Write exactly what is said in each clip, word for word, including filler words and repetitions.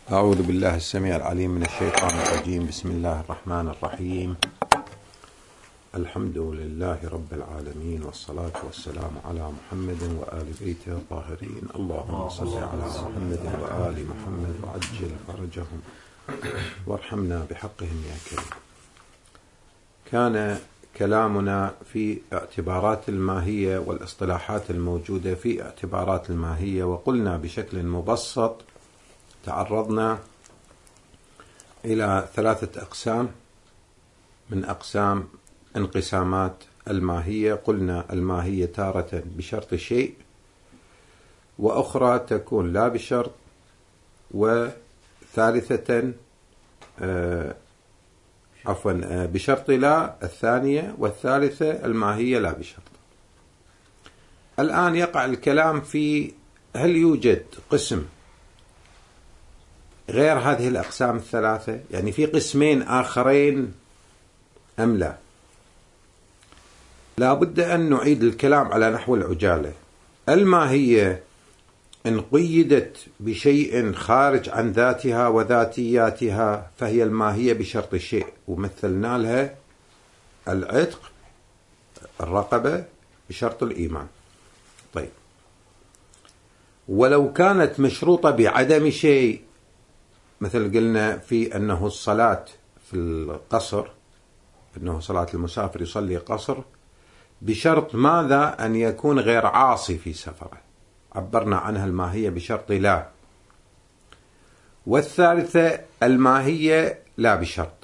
أعوذ بالله السميع العليم من الشيطان الرجيم. بسم الله الرحمن الرحيم. الحمد لله رب العالمين، والصلاة والسلام على محمد وآل بيته الطاهرين. اللهم صل على محمد وآل محمد وعجل فرجهم وارحمنا بحقهم يا كريم. كان كلامنا في اعتبارات الماهية والاصطلاحات الموجودة في اعتبارات الماهية، وقلنا بشكل مبسط تعرضنا إلى ثلاثة أقسام من أقسام انقسامات الماهية. قلنا الماهية تارة بشرط شيء، وأخرى تكون لا بشرط، وثالثة آه عفوا آه بشرط لا الثانية، والثالثة الماهية لا بشرط. الآن يقع الكلام في هل يوجد قسم غير هذه الأقسام الثلاثة، يعني في قسمين آخرين أم لا؟ لا بد أن نعيد الكلام على نحو العجالة. الماهية إن قيدت بشيء خارج عن ذاتها وذاتياتها فهي الماهية بشرط الشيء، ومثلنا لها العتق، الرقبة بشرط الإيمان. طيب، ولو كانت مشروطة بعدم شيء، مثل قلنا في أنه الصلاة في القصر، أنه صلاة المسافر يصلي قصر بشرط ماذا؟ أن يكون غير عاصي في سفره، عبرنا عنها الماهية بشرط لا. والثالثة الماهية لا بشرط.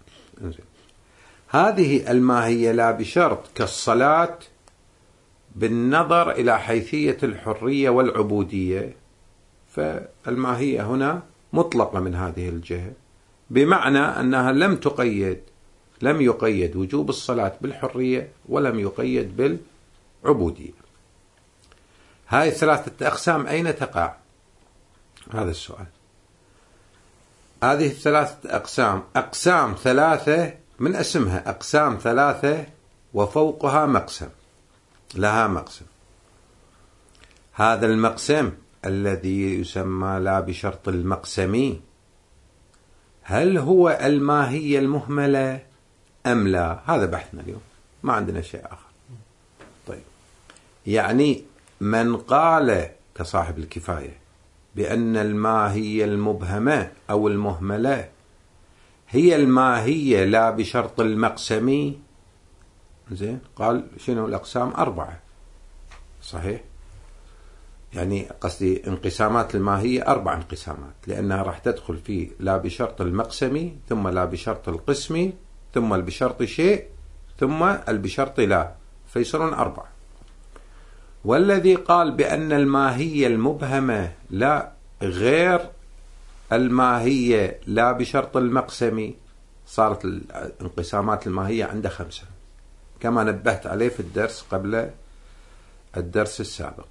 هذه الماهية لا بشرط كالصلاة بالنظر إلى حيثية الحرية والعبودية، فالماهية هنا مطلقة من هذه الجهة، بمعنى أنها لم تقيد لم يقيد وجوب الصلاة بالحرية ولم يقيد بالعبودية. هاي الثلاثة أقسام أين تقع؟ هذا السؤال. هذه الثلاثة أقسام أقسام ثلاثة من اسمها، أقسام ثلاثة وفوقها مقسم، لها مقسم. هذا المقسم الذي يسمى لا بشرط المقسمي، هل هو الماهية المهملة أم لا؟ هذا بحثنا اليوم، ما عندنا شيء آخر. طيب، يعني من قال كصاحب الكفاية بأن الماهية المبهمة أو المهملة هي الماهية لا بشرط المقسمي، زين، قال شنو الأقسام؟ أربعة، صحيح؟ يعني قصدي انقسامات الماهية أربع انقسامات، لأنها راح تدخل في لا بشرط المقسمي، ثم لا بشرط القسمي، ثم بشرط شيء، ثم البشرط لا، فيصيرون أربع. والذي قال بأن الماهية المبهمة لا غير الماهية لا بشرط المقسمي، صارت الانقسامات الماهية عنده خمسة، كما نبهت عليه في الدرس قبل الدرس السابق.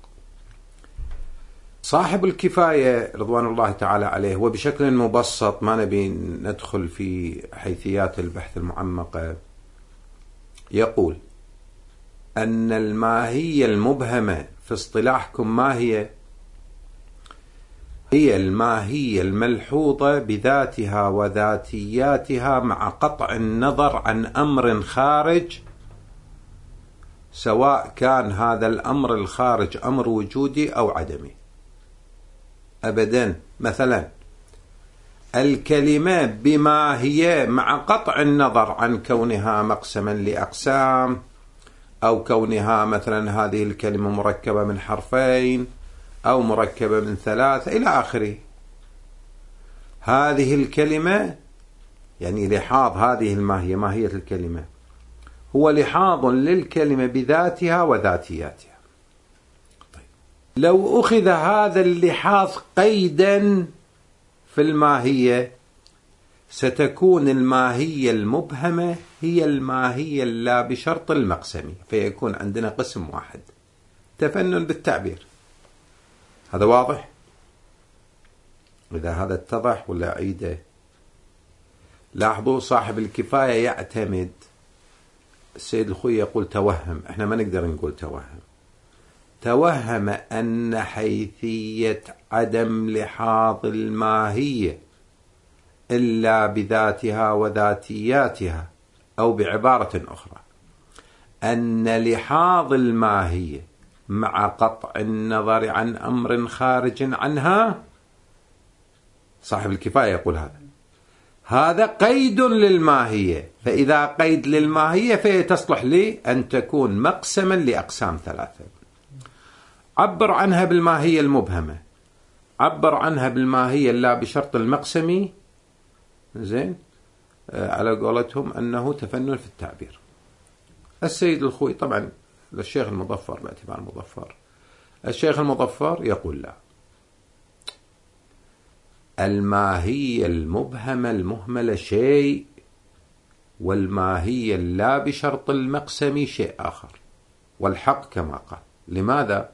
صاحب الكفاية رضوان الله تعالى عليه، وبشكل مبسط ما نبي ندخل في حيثيات البحث المعمقة، يقول أن الماهية المبهمة في اصطلاحكم ما هي؟ هي الماهية الملحوظة بذاتها وذاتياتها مع قطع النظر عن أمر خارج، سواء كان هذا الأمر الخارج أمر وجودي أو عدمي. أبدا، مثلا الكلمة بما هي مع قطع النظر عن كونها مقسما لأقسام، أو كونها مثلا هذه الكلمة مركبة من حرفين أو مركبة من ثلاثة إلى آخره. هذه الكلمة يعني لحاظ هذه الماهية، ماهية الكلمة هو لحاظ للكلمة بذاتها وذاتياتها. لو أخذ هذا اللحاظ قيدا في الماهية، ستكون الماهية المبهمة هي الماهية اللا بشرط المقسمي، فيكون عندنا قسم واحد. تفنن بالتعبير، هذا واضح؟ إذا هذا اتضح ولا أعيده؟ لاحظوا صاحب الكفاية يعتمد، السيد الخوي يقول توهم، احنا ما نقدر نقول توهم. توهم أن حيثية عدم لحاظ الماهية إلا بذاتها وذاتياتها، أو بعبارة أخرى أن لحاظ الماهية مع قطع النظر عن أمر خارج عنها، صاحب الكفاية يقول هذا هذا قيد للماهية، فإذا قيد للماهية فهي تصلح لي أن تكون مقسما لأقسام ثلاثة. عبر عنها بالماهية المبهمة، عبر عنها بالماهية لا بشرط المقسمي، زين، آه على قولتهم أنه تفنن في التعبير. السيد الخوي طبعا للشيخ المظفر باعتبار المظفر، الشيخ المظفر يقول لا، الماهية المبهمة المهملة شيء، والماهية لا بشرط المقسم شيء آخر، والحق كما قال. لماذا؟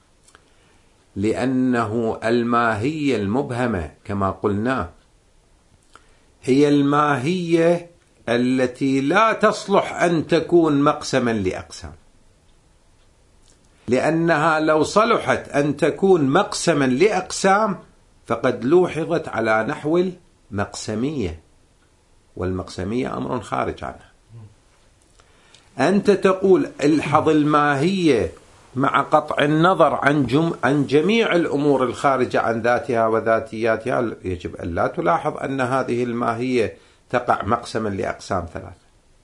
لأنه الماهية المبهمة كما قلنا هي الماهية التي لا تصلح أن تكون مقسما لأقسام، لأنها لو صلحت أن تكون مقسما لأقسام فقد لوحظت على نحو المقسمية، والمقسمية أمر خارج عنها. أنت تقول الحظ الماهية مع قطع النظر عن, جم عن جميع الأمور الخارجة عن ذاتها وذاتياتها، يجب أن لا تلاحظ أن هذه الماهية تقع مقسما لأقسام ثلاثة.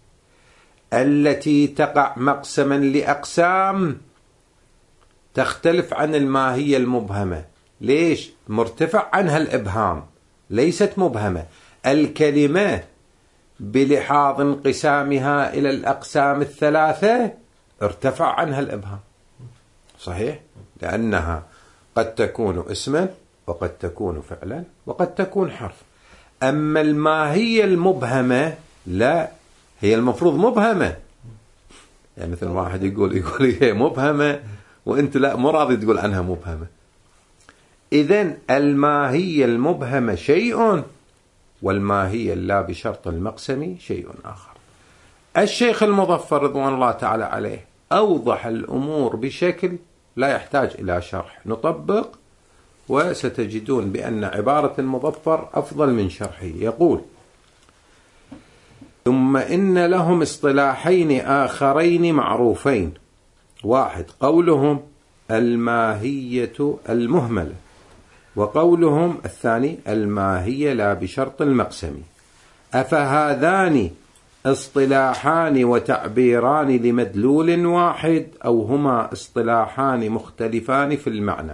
التي تقع مقسما لأقسام تختلف عن الماهية المبهمة. ليش؟ مرتفع عنها الإبهام، ليست مبهمة. الكلمة بلحاظ انقسامها إلى الأقسام الثلاثة ارتفع عنها الإبهام، صحيح؟ لأنها قد تكون اسما، وقد تكون فعلا، وقد تكون حرف. أما الماهية المبهمة لا، هي المفروض مبهمة. يعني مثل واحد يقول يقول هي مبهمة وأنت لا مو راضي تقول عنها مبهمة. إذن الماهية المبهمة شيء، والماهية لا بشرط المقسم شيء آخر. الشيخ المظفر رضوان الله تعالى عليه أوضح الأمور بشكل لا يحتاج إلى شرح، نطبق وستجدون بأن عبارة المظفر أفضل من شرحه. يقول: ثم إن لهم اصطلاحين آخرين معروفين: واحد قولهم الماهية المهملة، وقولهم الثاني الماهية لا بشرط المقسم. أفهذان اصطلاحان وتعبيران لمدلول واحد، أو هما اصطلاحان مختلفان في المعنى؟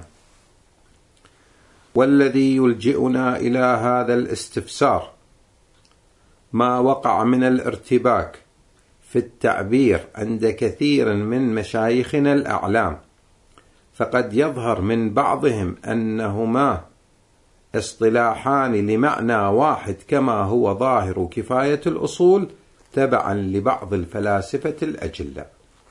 والذي يلجئنا إلى هذا الاستفسار ما وقع من الارتباك في التعبير عند كثير من مشايخنا الأعلام، فقد يظهر من بعضهم أنهما اصطلاحان لمعنى واحد كما هو ظاهر كفاية الأصول تبعا لبعض الفلاسفة الأجلاء،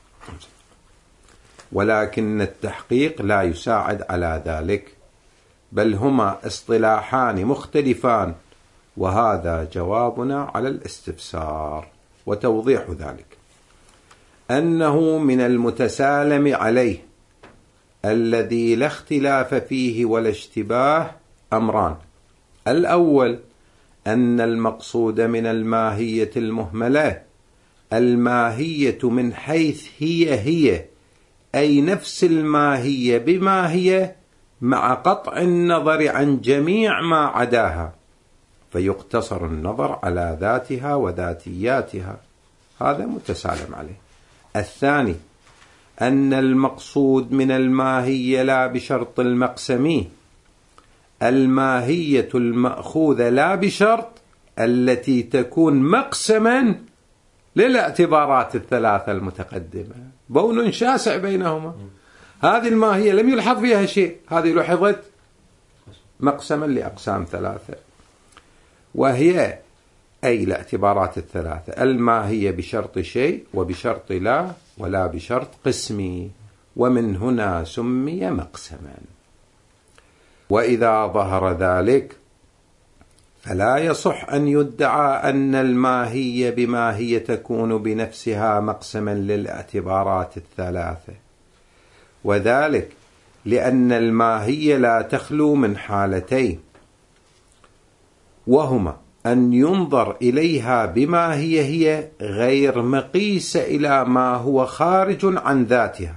ولكن التحقيق لا يساعد على ذلك، بل هما اصطلاحان مختلفان، وهذا جوابنا على الاستفسار. وتوضيح ذلك أنه من المتسالم عليه الذي لا اختلاف فيه ولا اشتباه أمران: الأول أن المقصود من الماهية المهملة الماهية من حيث هي هي، أي نفس الماهية بما هي، مع قطع النظر عن جميع ما عداها، فيقتصر النظر على ذاتها وذاتياتها. هذا متسالم عليه. الثاني أن المقصود من الماهية لا بشرط المقسم الماهية المأخوذة لا بشرط التي تكون مقسما للاعتبارات الثلاثة المتقدمة. بون شاسع بينهما. هذه الماهية لم يلحظ فيها شيء، هذه لحظت مقسما لأقسام ثلاثة، وهي أي الاعتبارات الثلاثة: الماهية بشرط شيء، وبشرط لا، ولا بشرط قسمي، ومن هنا سمي مقسما. وإذا ظهر ذلك فلا يصح أن يدعى أن الماهية بما هي تكون بنفسها مقسما للاعتبارات الثلاثة، وذلك لأن الماهية لا تخلو من حالتين، وهما أن ينظر إليها بما هي هي غير مقيسة إلى ما هو خارج عن ذاتها،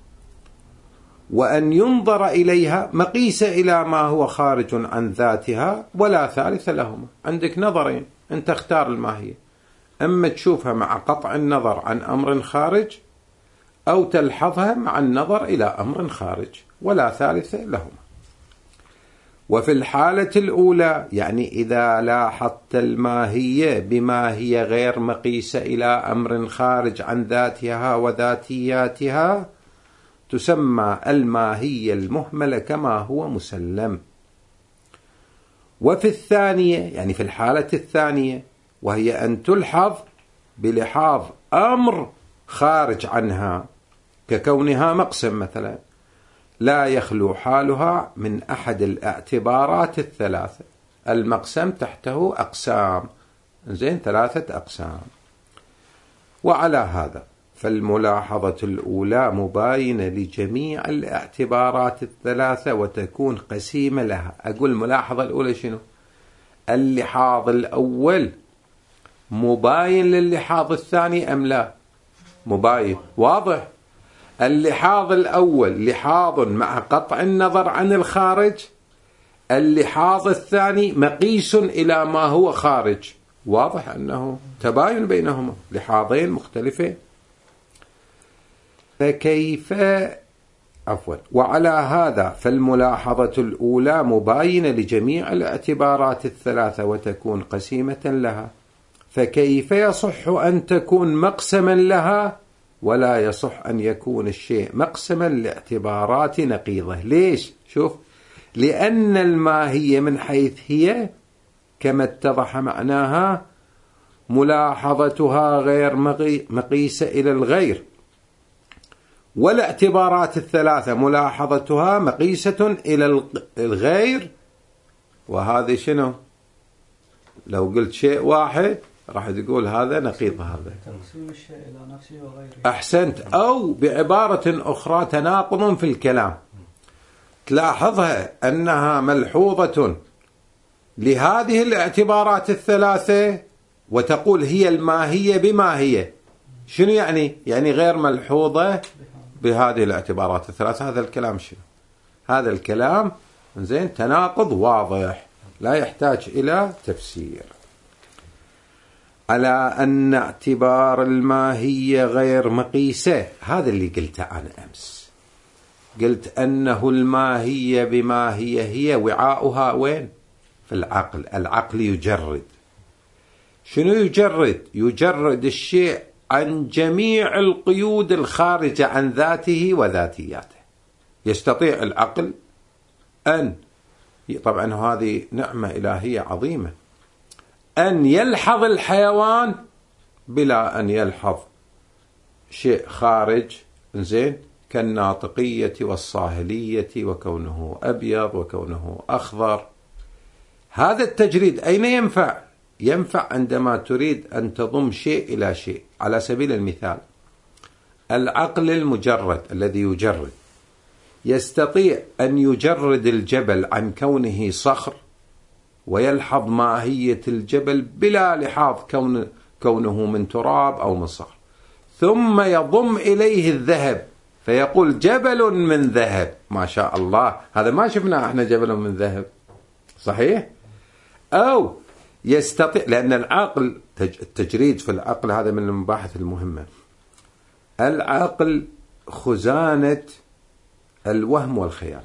وأن ينظر إليها مقيسة إلى ما هو خارج عن ذاتها ولا ثالث لهما. عندك نظرين، أنت اختار الماهية، أما تشوفها مع قطع النظر عن أمر خارج، أو تلحظها مع النظر إلى أمر خارج، ولا ثالث لهما. وفي الحالة الأولى يعني إذا لاحظت الماهية بما هي غير مقيسة إلى أمر خارج عن ذاتها وذاتياتها، تسمى الماهية المهملة كما هو مسلم. وفي الثانية يعني في الحالة الثانية، وهي أن تلحظ بلحاظ أمر خارج عنها ككونها مقسم مثلا، لا يخلو حالها من أحد الاعتبارات الثلاثة. المقسم تحته أقسام، زين، ثلاثة أقسام. وعلى هذا فالملاحظة الأولى مباينة لجميع الاعتبارات الثلاثة وتكون قسيمة لها. أقول الملاحظة الأولى شنو؟ اللحاظ الأول مباين للحاظ الثاني أم لا؟ مباين، واضح. اللحاظ الأول لحاظ مع قطع النظر عن الخارج، اللحاظ الثاني مقيس إلى ما هو خارج، واضح أنه تباين بينهما، لحاظين مختلفين. فكيف عفوا وعلى هذا فالملاحظة الأولى مباينة لجميع الاعتبارات الثلاثة وتكون قسيمة لها، فكيف يصح أن تكون مقسما لها ولا يصح أن يكون الشيء مقسما لاعتبارات نقيضة؟ ليش؟ شوف، لأن الماهية من حيث هي كما اتضح معناها ملاحظتها غير مقيسة إلى الغير، والاعتبارات الثلاثة ملاحظتها مقيسة إلى الغير. وهذا شنو؟ لو قلت شيء واحد راح تقول هذا نقيض هذا، تقسيم الشيء إلى نفسه وغيره. أحسنت. أو بعبارة أخرى تناقض في الكلام، تلاحظها أنها ملحوظة لهذه الاعتبارات الثلاثة وتقول هي الماهية بما هي. شنو يعني؟ يعني غير ملحوظة بهذه الاعتبارات الثلاثة. هذا الكلام شنو؟ هذا الكلام زين تناقض واضح لا يحتاج إلى تفسير. على أن اعتبار الماهية غير مقيسة، هذا اللي قلته أنا أمس، قلت أنه الماهية بما هي هي وعاؤها وين؟ في العقل. العقل يجرد. شنو يجرد؟ يجرد الشيء عن جميع القيود الخارجة عن ذاته وذاتياته. يستطيع العقل أن، طبعا هذه نعمة إلهية عظيمة، أن يلحظ الحيوان بلا أن يلحظ شيء خارج، زين، كالناطقية والصاهلية وكونه أبيض وكونه أخضر. هذا التجريد أين ينفع؟ ينفع عندما تريد أن تضم شيء إلى شيء. على سبيل المثال العقل المجرد الذي يجرد يستطيع أن يجرد الجبل عن كونه صخر ويلحظ ماهية الجبل بلا لحاظ كون كونه من تراب أو من صخر، ثم يضم إليه الذهب فيقول جبل من ذهب. ما شاء الله، هذا ما شفنا احنا جبل من ذهب، صحيح؟ أو يستطيع، لأن العقل التجريد في العقل هذا من المباحث المهمة. العقل خزانة الوهم والخيال،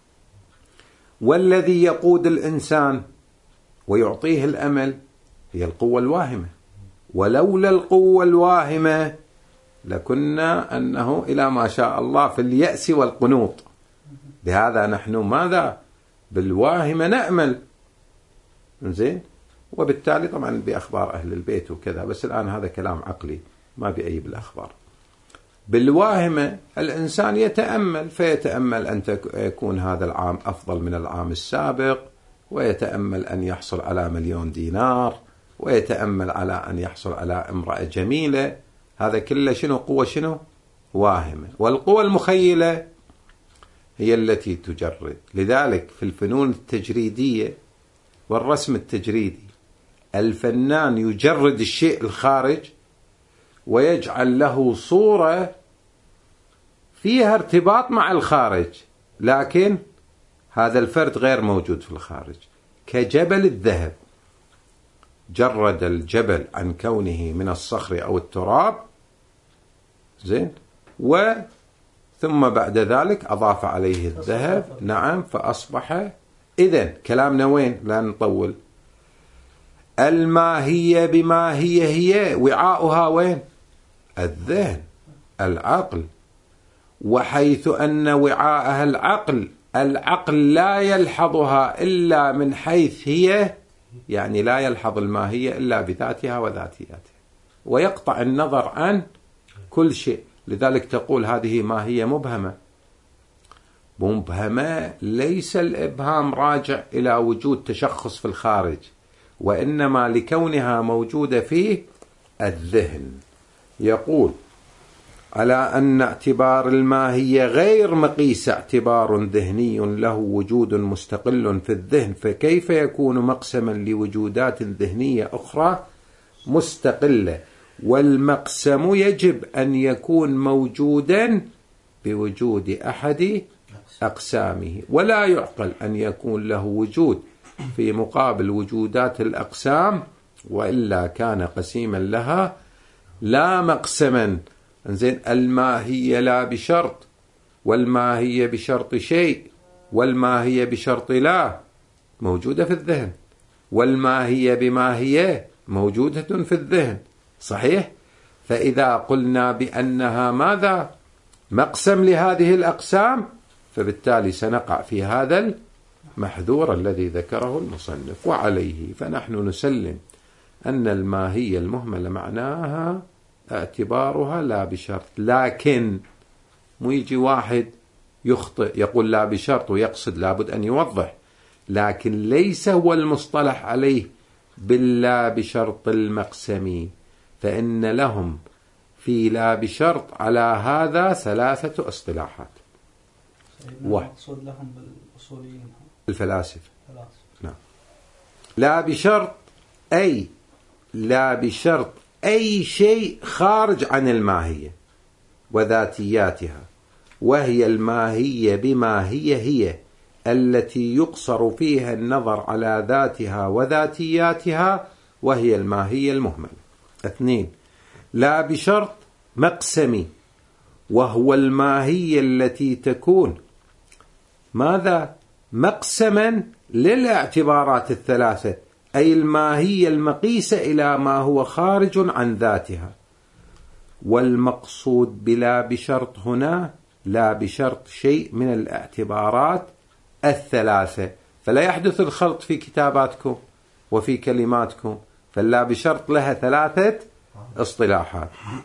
والذي يقود الإنسان ويعطيه الأمل هي القوة الواهمة. ولولا القوة الواهمة لكنا أنه إلى ما شاء الله في اليأس والقنوط. لهذا نحن ماذا؟ بالواهمة نأمل، زين، وبالتالي طبعا بأخبار أهل البيت وكذا، بس الآن هذا كلام عقلي ما بأي بالأخبار. بالواهمة الإنسان يتأمل، فيتأمل أن يكون هذا العام أفضل من العام السابق، ويتأمل أن يحصل على مليون دينار، ويتأمل على أن يحصل على امرأة جميلة. هذا كله شنو؟ قوة شنو؟ واهمة. والقوة المخيلة هي التي تجرد. لذلك في الفنون التجريدية والرسم التجريدي الفنان يجرد الشيء الخارج ويجعل له صورة فيها ارتباط مع الخارج، لكن هذا الفرد غير موجود في الخارج. كجبل الذهب، جرد الجبل عن كونه من الصخر أو التراب، زين، وثم بعد ذلك أضاف عليه الذهب، نعم، فأصبح. إذن كلامنا وين؟ لا نطول. الماهية بما هي هي وعاؤها وين؟ الذهن، العقل. وحيث أن وعاءها العقل، العقل لا يلحظها إلا من حيث هي، يعني لا يلحظ الماهية إلا بذاتها وذاتياتها، ويقطع النظر عن كل شيء. لذلك تقول هذه ماهية مبهمة. مبهمة ليس الإبهام راجع إلى وجود تشخص في الخارج، وإنما لكونها موجودة في الذهن. يقول على أن اعتبار الماهية غير مقيس اعتبار ذهني له وجود مستقل في الذهن، فكيف يكون مقسما لوجودات ذهنية أخرى مستقلة؟ والمقسم يجب أن يكون موجودا بوجود أحد أقسامه، ولا يعقل أن يكون له وجود في مقابل وجودات الأقسام، وإلا كان قسيما لها لا مقسما. زين، الماهية لا بشرط، والماهية بشرط شيء، والماهية بشرط لا موجودة في الذهن، والماهية بماهية موجودة في الذهن، صحيح؟ فإذا قلنا بأنها ماذا؟ مقسم لهذه الأقسام، فبالتالي سنقع في هذا المحذور الذي ذكره المصنف. وعليه فنحن نسلم أن الماهية المهملة معناها اعتبارها لا بشرط. لكن مو يجي واحد يخطئ يقول لا بشرط ويقصد، لابد أن يوضح، لكن ليس هو المصطلح عليه باللا بشرط المقسمي، فإن لهم في لا بشرط على هذا ثلاثة اصطلاحات. المقصود لهم بالأصوليين الفلاسفة، نعم. لا بشرط أي لا بشرط أي شيء خارج عن الماهية وذاتياتها، وهي الماهية بما هي هي التي يقصر فيها النظر على ذاتها وذاتياتها، وهي الماهية المهملة. اثنين، لا بشرط مقسمي، وهو الماهية التي تكون ماذا؟ مقسما للاعتبارات الثلاثة، أي الماهية المقيسة إلى ما هو خارج عن ذاتها. والمقصود بلا بشرط هنا لا بشرط شيء من الاعتبارات الثلاثة، فلا يحدث الخلط في كتاباتكم وفي كلماتكم، فلا بشرط لها ثلاثة اصطلاحات.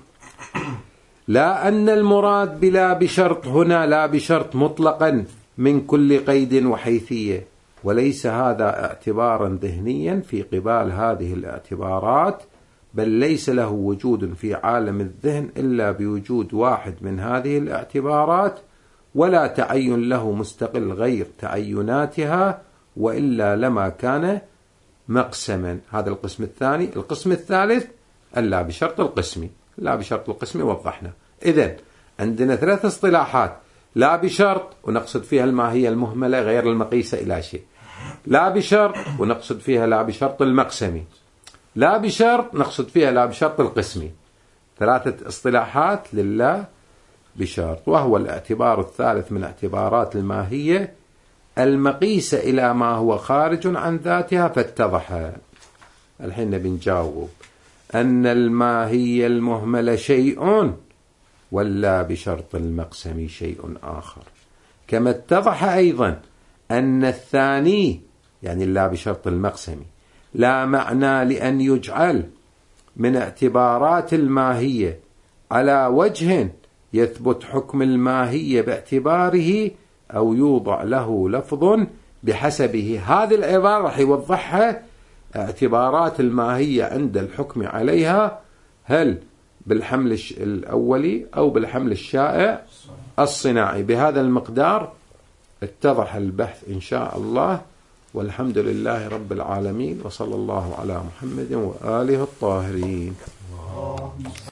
لا أن المراد بلا بشرط هنا لا بشرط مطلقا من كل قيد وحيثية، وليس هذا اعتبارا ذهنيا في قبال هذه الاعتبارات، بل ليس له وجود في عالم الذهن إلا بوجود واحد من هذه الاعتبارات، ولا تعين له مستقل غير تعيناتها، وإلا لما كان مقسما. هذا القسم الثاني. القسم الثالث اللا بشرط القسمي. لا بشرط القسمي وضحنا. إذن عندنا ثلاث اصطلاحات: لا بشرط ونقصد فيها الماهية المهملة غير المقيسة إلى شيء، لا بشرط ونقصد فيها لا بشرط المقسمي، لا بشرط نقصد فيها لا بشرط القسمي. ثلاثة اصطلاحات لله بشرط، وهو الاعتبار الثالث من اعتبارات الماهية المقيسة إلى ما هو خارج عن ذاتها. فاتضح الحين بنجاوب أن الماهية المهملة شيء، ولا بشرط المقسم شيء آخر، كما اتضح أيضا أن الثاني يعني لا بشرط المقسم لا معنى لأن يجعل من اعتبارات الماهية على وجه يثبت حكم الماهية باعتباره أو يوضع له لفظ بحسبه. هذه العبارة راح يوضحها. اعتبارات الماهية عند الحكم عليها هل بالحمل الأولي أو بالحمل الشائع الصناعي. بهذا المقدار اتضح البحث إن شاء الله، والحمد لله رب العالمين، وصلى الله على محمد وآله الطاهرين.